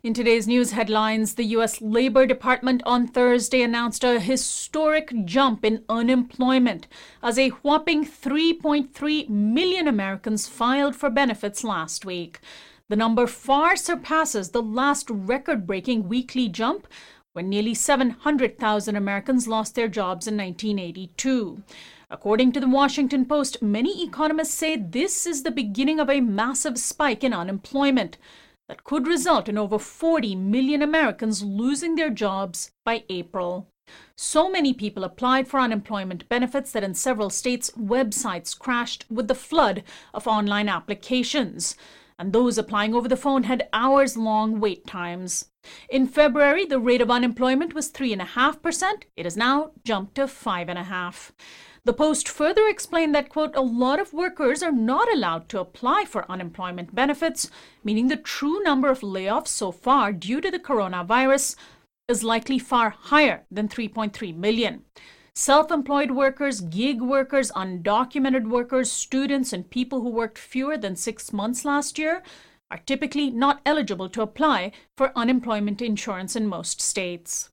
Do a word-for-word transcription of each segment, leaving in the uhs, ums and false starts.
In today's news headlines, the U S Labor Department on Thursday announced a historic jump in unemployment as a whopping three point three million Americans filed for benefits last week. The number far surpasses the last record-breaking weekly jump when nearly seven hundred thousand Americans lost their jobs in nineteen eighty-two. According to the Washington Post, many economists say this is the beginning of a massive spike in unemployment that could result in over forty million Americans losing their jobs by April. So many people applied for unemployment benefits that in several states, websites crashed with the flood of online applications, and those applying over the phone had hours-long wait times. In February, the rate of unemployment was three point five percent. It has now jumped to five point five percent. The Post further explained that, quote, a lot of workers are not allowed to apply for unemployment benefits, meaning the true number of layoffs so far due to the coronavirus is likely far higher than three point three million. Self-employed workers, gig workers, undocumented workers, students, and people who worked fewer than six months last year are typically not eligible to apply for unemployment insurance in most states.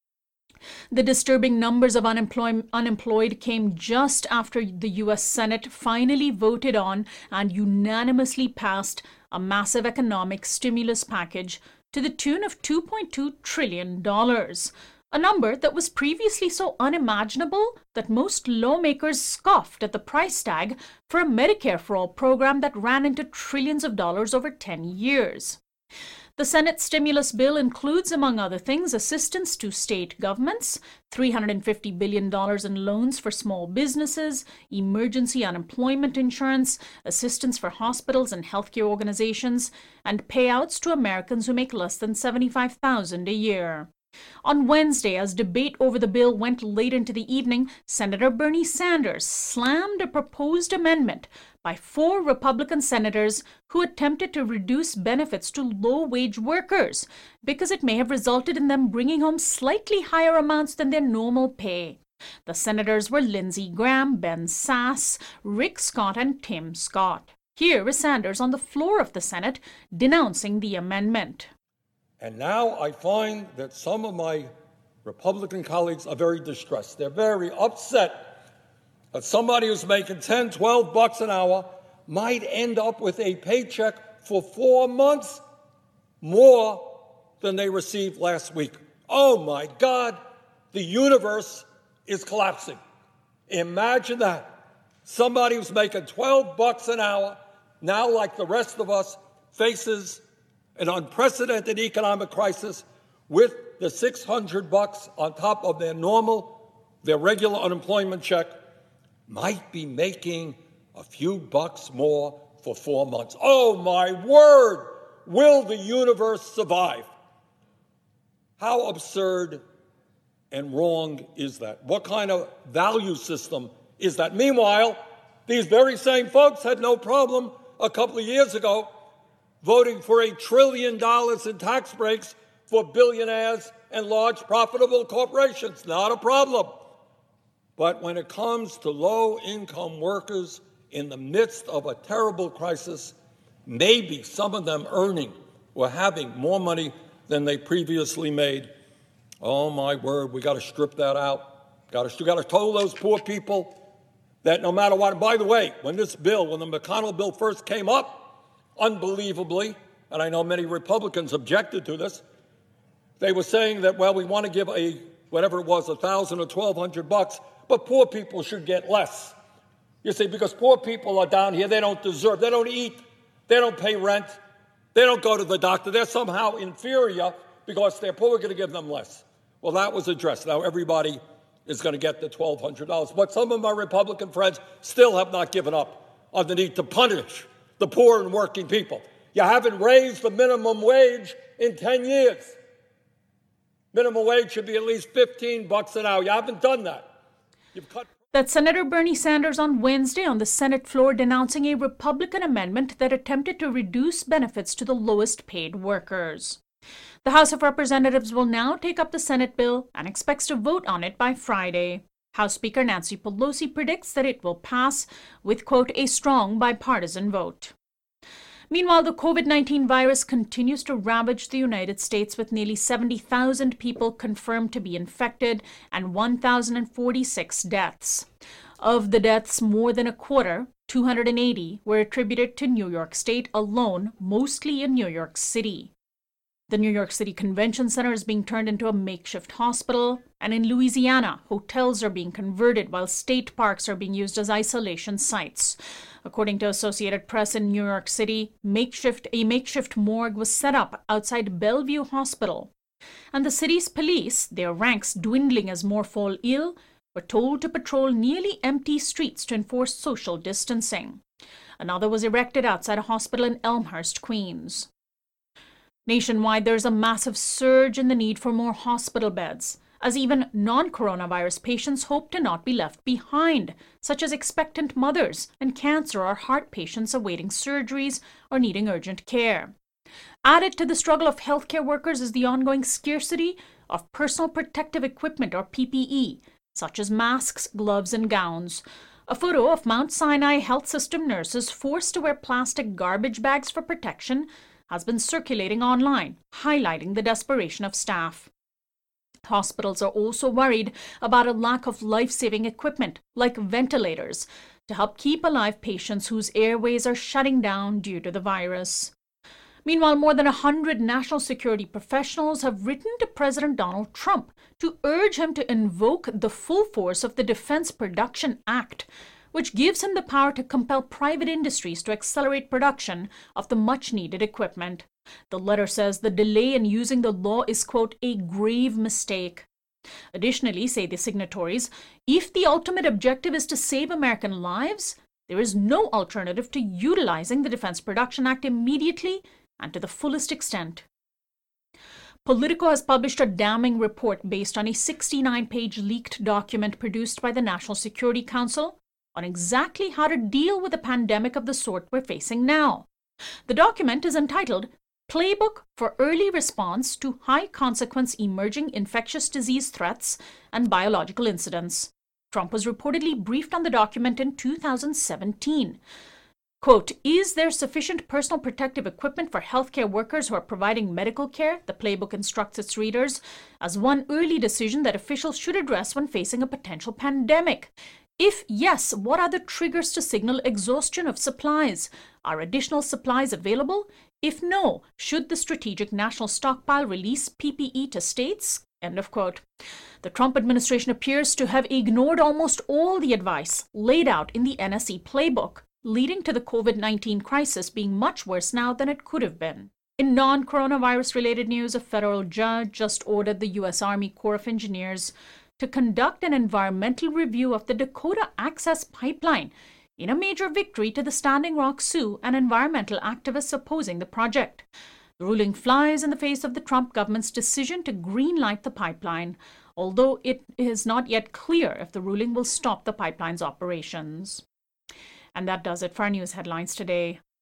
The disturbing numbers of unemploy- unemployed came just after the U S Senate finally voted on and unanimously passed a massive economic stimulus package to the tune of two point two trillion dollars, a number that was previously so unimaginable that most lawmakers scoffed at the price tag for a Medicare for All program that ran into trillions of dollars over ten years. The Senate stimulus bill includes, among other things, assistance to state governments, three hundred fifty billion dollars in loans for small businesses, emergency unemployment insurance, assistance for hospitals and healthcare organizations, and payouts to Americans who make less than seventy-five thousand dollars a year. On Wednesday, as debate over the bill went late into the evening, Senator Bernie Sanders slammed a proposed amendment by four Republican senators who attempted to reduce benefits to low-wage workers because it may have resulted in them bringing home slightly higher amounts than their normal pay. The senators were Lindsey Graham, Ben Sasse, Rick Scott, and Tim Scott. Here is Sanders on the floor of the Senate denouncing the amendment. And now I find that some of my Republican colleagues are very distressed. They're very upset that somebody who's making ten, twelve bucks an hour might end up with a paycheck for four months more than they received last week. Oh my God, the universe is collapsing. Imagine that. Somebody who's making twelve bucks an hour, now like the rest of us, faces an unprecedented economic crisis with the six hundred bucks on top of their normal, their regular unemployment check, might be making a few bucks more for four months. Oh, my word! Will the universe survive? How absurd and wrong is that? What kind of value system is that? Meanwhile, these very same folks had no problem a couple of years ago voting for a trillion dollars in tax breaks for billionaires and large profitable corporations. Not a problem. But when it comes to low-income workers in the midst of a terrible crisis, maybe some of them earning or having more money than they previously made, oh my word, we got to strip that out. Got to, got to tell those poor people that no matter what. And by the way, when this bill, when the McConnell bill first came up, unbelievably, and I know many Republicans objected to this, they were saying that, well, we want to give a, whatever it was, a thousand or twelve hundred bucks, but poor people should get less. You see, because poor people are down here, they don't deserve, they don't eat, they don't pay rent, they don't go to the doctor, they're somehow inferior because they're poor, we're going to give them less. Well, that was addressed. Now everybody is going to get the twelve hundred dollars, but some of my Republican friends still have not given up on the need to punish the poor and working people. You haven't raised the minimum wage in ten years. Minimum wage should be at least fifteen bucks an hour. You haven't done that. You've cut. That's Senator Bernie Sanders on Wednesday on the Senate floor denouncing a Republican amendment that attempted to reduce benefits to the lowest paid workers. The House of Representatives will now take up the Senate bill and expects to vote on it by Friday. House Speaker Nancy Pelosi predicts that it will pass with, quote, a strong bipartisan vote. Meanwhile, the COVID nineteen virus continues to ravage the United States, with nearly seventy thousand people confirmed to be infected and one thousand forty-six deaths. Of the deaths, more than a quarter, two hundred eighty, were attributed to New York State alone, mostly in New York City. The New York City Convention Center is being turned into a makeshift hospital, and in Louisiana, hotels are being converted while state parks are being used as isolation sites. According to Associated Press, in New York City, makeshift a makeshift morgue was set up outside Bellevue Hospital. And the city's police, their ranks dwindling as more fall ill, were told to patrol nearly empty streets to enforce social distancing. Another was erected outside a hospital in Elmhurst, Queens. Nationwide, there's a massive surge in the need for more hospital beds, as even non-coronavirus patients hope to not be left behind, such as expectant mothers and cancer or heart patients awaiting surgeries or needing urgent care. Added to the struggle of healthcare workers is the ongoing scarcity of personal protective equipment, or P P E, such as masks, gloves, and gowns. A photo of Mount Sinai Health System nurses forced to wear plastic garbage bags for protection has been circulating online, highlighting the desperation of staff. Hospitals are also worried about a lack of life-saving equipment, like ventilators, to help keep alive patients whose airways are shutting down due to the virus. Meanwhile, more than one hundred national security professionals have written to President Donald Trump to urge him to invoke the full force of the Defense Production Act, which gives him the power to compel private industries to accelerate production of the much-needed equipment. The letter says the delay in using the law is, quote, a grave mistake. Additionally, say the signatories, if the ultimate objective is to save American lives, there is no alternative to utilizing the Defense Production Act immediately and to the fullest extent. Politico has published a damning report based on a sixty-nine page leaked document produced by the National Security Council on exactly how to deal with a pandemic of the sort we're facing now. The document is entitled Playbook for Early Response to High-Consequence Emerging Infectious Disease Threats and Biological Incidents. Trump was reportedly briefed on the document in two thousand seventeen. Quote, is there sufficient personal protective equipment for healthcare workers who are providing medical care? The playbook instructs its readers as one early decision that officials should address when facing a potential pandemic. If yes, what are the triggers to signal exhaustion of supplies? Are additional supplies available? If no, should the Strategic National Stockpile release P P E to states? End of quote. The Trump administration appears to have ignored almost all the advice laid out in the N S E playbook, leading to the COVID nineteen crisis being much worse now than it could have been. In non-coronavirus-related news, a federal judge just ordered the U S Army Corps of Engineers to conduct an environmental review of the Dakota Access Pipeline in a major victory to the Standing Rock Sioux and environmental activists opposing the project. The ruling flies in the face of the Trump government's decision to greenlight the pipeline, although it is not yet clear if the ruling will stop the pipeline's operations. And that does it for our news headlines today.